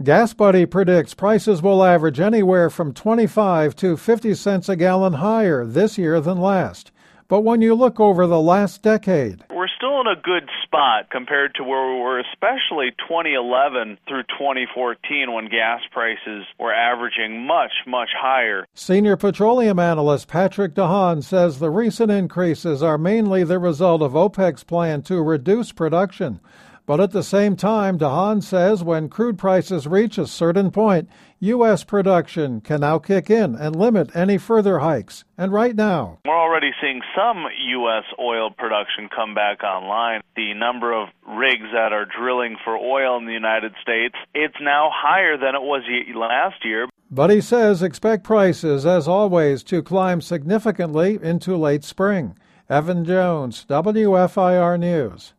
GasBuddy predicts prices will average anywhere from 25 to 50 cents a gallon higher this year than last. But when you look over the last decade, we're still in a good spot compared to where we were, especially 2011 through 2014 when gas prices were averaging much, much higher. Senior petroleum analyst Patrick DeHaan says the recent increases are mainly the result of OPEC's plan to reduce production. But at the same time, DeHaan says when crude prices reach a certain point, U.S. production can now kick in and limit any further hikes. And right now, we're already seeing some U.S. oil production come back online. The number of rigs that are drilling for oil in the United States, it's now higher than it was last year. But he says expect prices, as always, to climb significantly into late spring. Evan Jones, WFIR News.